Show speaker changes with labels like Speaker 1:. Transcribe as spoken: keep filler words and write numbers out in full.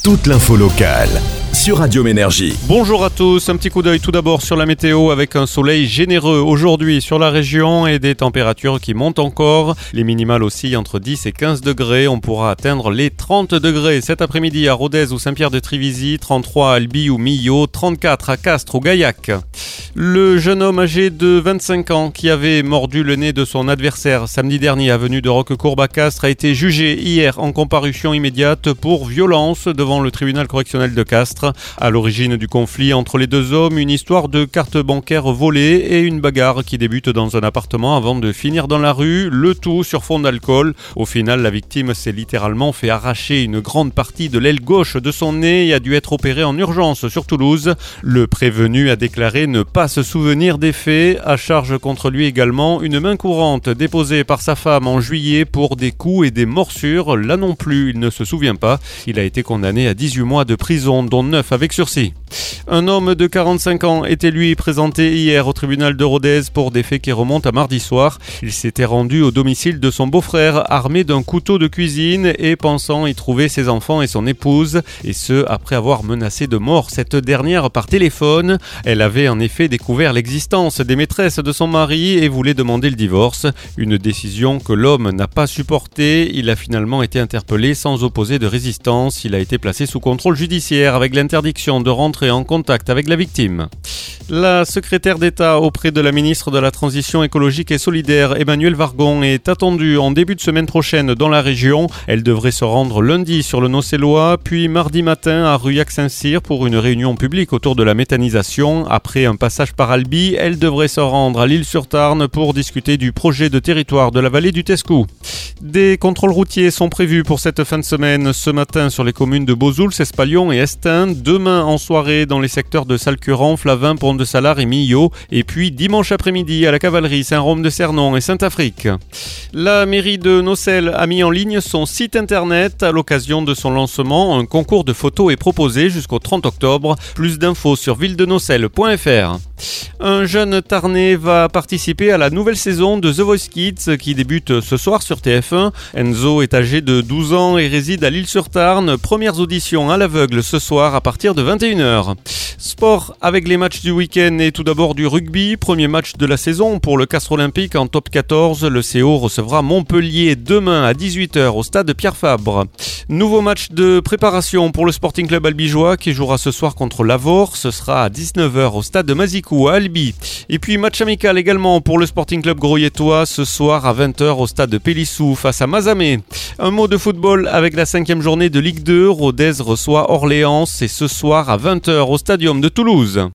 Speaker 1: toute l'info locale sur Radio Énergie.
Speaker 2: Bonjour à tous, un petit coup d'œil tout d'abord sur la météo avec un soleil généreux aujourd'hui sur la région et des températures qui montent encore. Les minimales oscillent entre dix et quinze degrés, on pourra atteindre les trente degrés cet après-midi à Rodez ou Saint-Pierre-de-Trivizy, trente-trois à Albi ou Millau, trente-quatre à Castres ou Gaillac. Le jeune homme âgé de vingt-cinq ans qui avait mordu le nez de son adversaire samedi dernier avenue de Roquecourbe à Castres a été jugé hier en comparution immédiate pour violence devant le tribunal correctionnel de Castres. À l'origine du conflit entre les deux hommes, une histoire de carte bancaire volée et une bagarre qui débute dans un appartement avant de finir dans la rue, le tout sur fond d'alcool. Au final, la victime s'est littéralement fait arracher une grande partie de l'aile gauche de son nez et a dû être opéré en urgence sur Toulouse. Le prévenu a déclaré ne pas se souvenir des faits. À charge contre lui également une main courante déposée par sa femme en juillet pour des coups et des morsures. Là non plus, il ne se souvient pas. Il a été condamné à dix-huit mois de prison, dont neuf avec sursis. Un homme de quarante-cinq ans était lui présenté hier au tribunal de Rodez pour des faits qui remontent à mardi soir. Il s'était rendu au domicile de son beau-frère armé d'un couteau de cuisine et pensant y trouver ses enfants et son épouse, et ce après avoir menacé de mort cette dernière par téléphone. Elle avait en effet découvert l'existence des maîtresses de son mari et voulait demander le divorce. Une décision que l'homme n'a pas supportée. Il a finalement été interpellé sans opposer de résistance. Il a été placé sous contrôle judiciaire avec l'interdiction de rentrer en contact avec la victime. La secrétaire d'État auprès de la ministre de la Transition écologique et solidaire, Emmanuelle Wargon, est attendue en début de semaine prochaine dans la région. Elle devrait se rendre lundi sur le Nocélois, puis mardi matin à Ruyac-Saint-Cyr pour une réunion publique autour de la méthanisation. Après un passage par Albi, elle devrait se rendre à l'Isle-sur-Tarn pour discuter du projet de territoire de la vallée du Tescou. Des contrôles routiers sont prévus pour cette fin de semaine. Ce matin sur les communes de Bozouls, Espalion et Estin. Demain en soirée dans les secteurs de Salcuran, Flavin, Pont-de-Salars et Millau. Et puis dimanche après-midi à la Cavalerie, Saint-Rome-de-Cernon et Saint-Afrique. La mairie de Nocelles a mis en ligne son site internet. À l'occasion de son lancement, un concours de photos est proposé jusqu'au trente octobre. Plus d'infos sur ville de nocelles point f r. Un jeune Tarnais va participer à la nouvelle saison de The Voice Kids qui débute ce soir sur T F un. Enzo est âgé de douze ans et réside à l'Isle-sur-Tarn. Premières auditions à l'aveugle ce soir à partir de vingt et une heures. Sport avec les matchs du week-end et tout d'abord du rugby. Premier match de la saison pour le Castres Olympique en top quatorze. Le C O recevra Montpellier demain à dix-huit heures au stade Pierre Fabre. Nouveau match de préparation pour le Sporting Club albigeois qui jouera ce soir contre l'Avor. Ce sera à dix-neuf heures au stade de Mazicou à Albi. Et puis match amical également pour le Sporting Club Groyettois ce soir à vingt heures au stade de Pélissou face à Mazamet. Un mot de football avec la cinquième journée de Ligue deux. Rodez reçoit Orléans, c'est ce soir à vingt heures au Stadium de Toulouse.